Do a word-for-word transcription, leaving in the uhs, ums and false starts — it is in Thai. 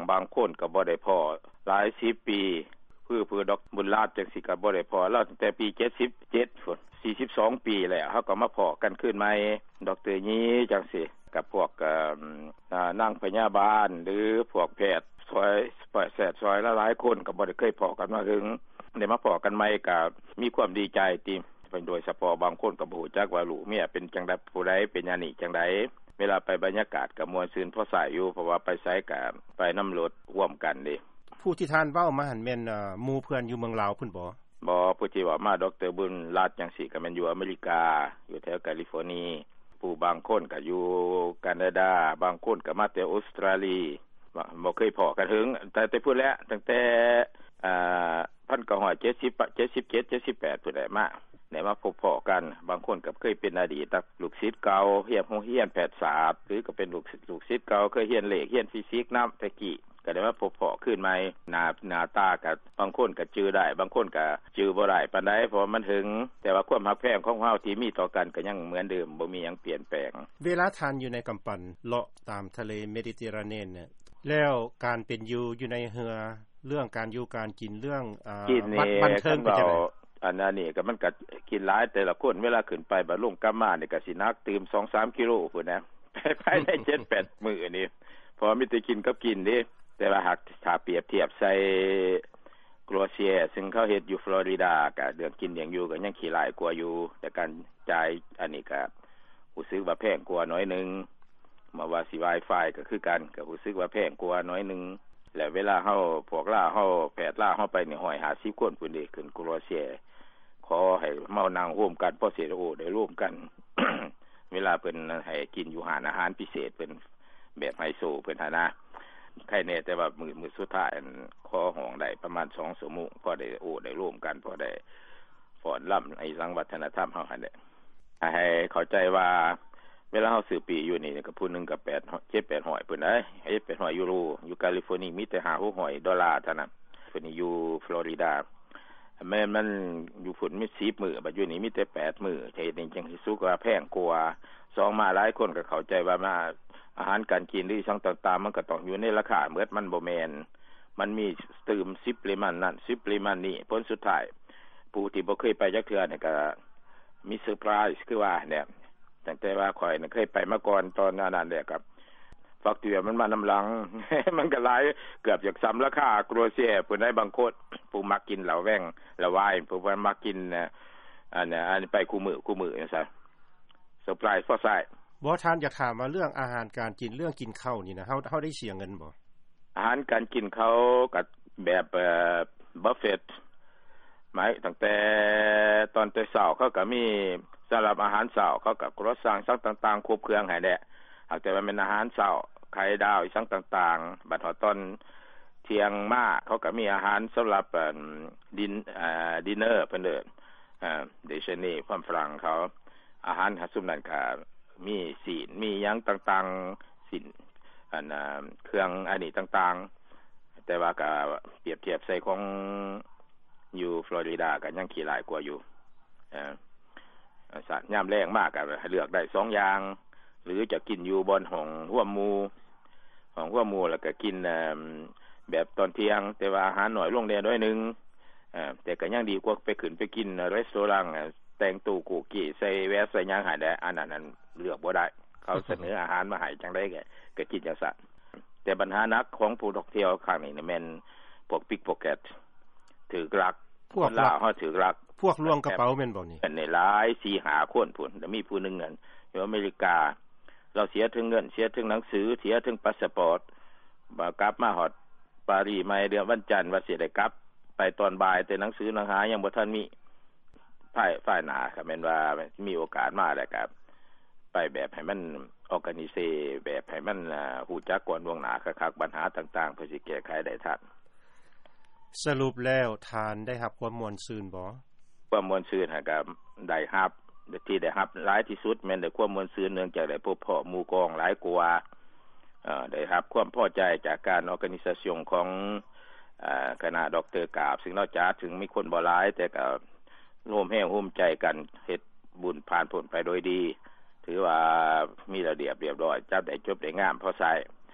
บางคนก็บ่ได้พ้อหลายสิบปีคือเพื่อดอกบุญลาภจังสิก็บ่ได้พ้อแล้วตั้งแต่ปีเจ็ดสิบเจ็ดพุ่นสี่สิบสองปีแล้วเฮาก็มาพ้อกันขึ้นใหม่ดอกเตอร์ยีจังซี่กับพวกเอ่อนางพยาบาลหรือพวกแพทย์ซอยปล่อยแสดซอยหลายๆคนก็บ่ได้เคยพ้อกันมาถึงได้มาพ้อกันใหม่ก็มีความดีใจติโดยเฉพาะบางคนก็บ่รู้จักว่าลูกเมียเป็นจังได๋ผู้ใดเป็นหยังนี่จังได๋เวลาไปบรรยากาศก็ม่วนซื่นพอสายอยู่เพราะว่าไปไสก็ไปนำรถร่วมกันเด้ผู้ที่ท่านเว้ามาหั่นแม่นเอ่อหมู่เพื่อนอยู่เมืองลาวพุ่นบ่บ่ผู้ที่ว่ามาดร.บุญรัตน์จังซี่ก็แม่นอยู่อเมริกาอยู่แถวแคลิฟอร์เนียผู้บางคนก็อยู่แคนาดาบางคนก็มาแต่ออสเตรเลียบ่เคยพ้อกันถึงแต่แต่พูดแล้วตั้งแต่อ่าหนึ่งพันเก้าร้อยเจ็ดสิบ เจ็ดสิบเจ็ด เจ็ดสิบแปดพุ่นได้มาได้มาพบพ้อกันบางคนก็เคยเป็นอดีตลูกศิษย์เก่าเรียนโรงเรียนแพทยศาสตร์หรือก็เป็นลูกลูกศิษย์เก่าเคยเรียนเลขเรียนฟิสิกส์นำแต่กี้ก็ได้มาพบพ้อขึ้นใหม่หน้าหน้าตาก็บางคนก็จื้อได้บางคนก็จื้อบ่ได้ปานใดเพราะมันถึงแต่ว่าความรักแพงของเฮาที่มีต่อกันก็ยังเหมือนเดิมบ่มีหยังเปลี่ยนแปลงเวลาท่านอยู่ในกำปั้นเลาะตามทะเลเมดิเตอร์เรเนียนเนี่ยแล้วการเป็นอยู่อยู่ในเรือเรื่องการอยู่การกินเรื่องอ่าบันเทิงเป็นจังได๋อันนั้นนี่ก็มันก็กินหลายแต่ละคนเวลาขึ้นไปบ่ลงกลับมานี่ก็สิหนักตื่ม สองสาม กิโลพุ่นนะภายใน เจ็ดแปด มื้อนี่พอมีแต่กินกับกินเด้แต่ว่าหากถ้าเปรียบเทียบใส่โครเอเชียซึ่งเขาเฮ็ดอยู่ฟลอริดาก็เรื่องกินเลี้ยงอยู่ก็ยังขี้หลายกว่าอยู่แต่การจ่ายอันนี้ก็รู้สึกว่าแพงกว่าน้อยนึงมาว่าสิ Wi-Fi ก็คือกันก็รู้สึกว่าแพงกว่าน้อยนึงแล้วเวลาเฮาพวกลาเฮาแพทย์ลาเฮาไปนี่หนึ่งร้อยห้าสิบคนพุ่นเด้ขึ้นโครเอเชียขอให้เมานั่งร่วมกันพอเสร็จโอ้ได้ร่วมกัน เวลาเพิ่นให้กินอยู่ร้านอาหารพิเศษเพิ่นแบบไฮโซเพิ่นหานะใครแน่แต่ว่ามื้อมื้อสุดท้ายขอห้องได้ประมาณสองชั่วโมงพอได้โอ้ได้ร่วมกันพอได้ฟ้อนร่ำไอ้สังวัฒนธรรมเฮาหั่นแหละให้เข้าใจว่าเวลาเฮาซื้อปีอยู่นี่ก็ผู้นึงก็แปด เจ็ด แปดร้อยเพิ่นเอ้ยเจ็ด แปดร้อยยูโรอยู่แคลิฟอร์เนียมีแต่ห้า หกร้อยดอลลาร์เท่านั้นเพิ่นอยู่ฟลอริดาแม่นมันอยู่ฝุ่นมีสิบมื้อบัดอยู่นี่มีแต่แปดมื้อเฮ็ดนี่จังสิสุกว่าแพงกว่าสองมาหลายคนก็เข้าใจว่ามาอาหารการกินหรือสิ่งต่างๆมันก็ต้องอยู่ในราคาเหมือนมันบ่แม่นมันมีตื่มสิบปริมาณนั้นสิบปริมาณนี้ผลสุดท้ายผู้ที่บ่เคยไปจักเทื่อนี่ก็มีเซอร์ไพรส์คือว่าเนี่ยตั้งแต่ว่าข่อยน่ะเคยไปมาก่อนตอนนั้นแหละครับฟักเตือมันมานำหลัง มันก็หลายเกือบจะซ้ำราคาโครเอเชียผู้ใดบางคนผู้มักกินเหล้าแว้งเหล้าวายผู้ว่ามักกินอันน่ะอันไปคู่มือคู่มือจังซั่นเซอร์ไพรส์พอใส่บ่ท่านอยากถามว่าเรื่องอาหารการกินเรื่องกินข้าวนี่นะเฮาเฮาได้เสียเงินบ่อาหารการกินเขาก็แบบเอ่อบุฟเฟต์หมายตั้งแต่ตอนแต่เช้าเขาก็มีสำหรับอาหารเช้าเขาก็ครัวซองสั่งต่างๆครบเครื่องให้แหละหากแต่ว่าเป็นอาหารเช้าไข่ดาวอีกสั่งต่างๆบัดฮอดตอนเที่ยงมาเขาก็มีอาหารสำหรับดินเอ่อดินเนอร์เพิ่นเอิ้นเอ่อเดชนีความฝรั่งเขาอาหารซุมนั้นก็มีศีลมีหยังต่างๆศีลอันน่ะเครื่องอันนี้ต่างๆแต่ว่าก็เปรียบเทียบใส่ของอยู่ฟลอริดาก็ยังขี้หลายกว่าอยู่เอ่อสัตว์ยามแรงมากก็เลือกได้สองอย่างหรือจะกินอยู่บนห้องร่วมหมู่ห้องร่วมหมู่แล้วก็กินเอ่อแบบตอนเที่ยงแต่ว่าอาหารน้อยลงแน่น้อยนึงเอ่อแต่ก็ยังดีกว่าไปขึ้นไปกินรีสอร์ทแต่งตู้กูกี้ใส่แวะใส่หยังให้ได้อันนั้นเลือกบ่ได้เขาเสนออาหารมาให้จังได๋ก็ก็กินจังซั่นแต่ปัญหาหนักของผู้ท่องเที่ยวครั้งนี้นี่แม่นพวกปิกพ็อกเก็ตถือลักพวกลาวเฮาถือลักพวกลวงกระเป๋าแม่นบ่นี่เป็นหลาย สี่ห้า คนพุ่นแล้วมีผู้นึงนั่นอยู่อเมริกาเราเสียถึงเงินเสียถึงหนังสือเสียถึงพาสปอร์ตบ่กลับมาฮอดปารีสไม่เดือนวันจันทร์ว่าสิได้กลับไปตอนบ่ายแต่หนังสือหนังหายังบ่ทันมีฝ่ายฝ่ายหน้าก็แม่นว่ามีโอกาสมาแล้วก็ไปแบบให้มันออร์แกนิเซแบบให้มันฮู้จักก่อนล่วงหน้าคักๆปัญหาต่างๆเพื่อสิแก้ไขได้ทันสรุปแล้วทานได้รับความม่วนซื่นบ่ความม่วนซื่นก็ได้รับที่ได้รับหลายที่สุดแม่นได้ความม่วนซื่นเนื่องจากได้พบเพาะหมู่กองหลายกว่าเอ่อได้รับความพอใจจากการ organization ของเอ่อคณะดร.กาบซึ่งนอกจากถึงมีคนบ่หลายแต่ก็ร่วมแรงร่วมใจกันเฮ็ดบุญผ่านพ้นไปโดยดีถือว่ามีระเบียบเรียบร้อยจัดได้จบได้งามพอใช้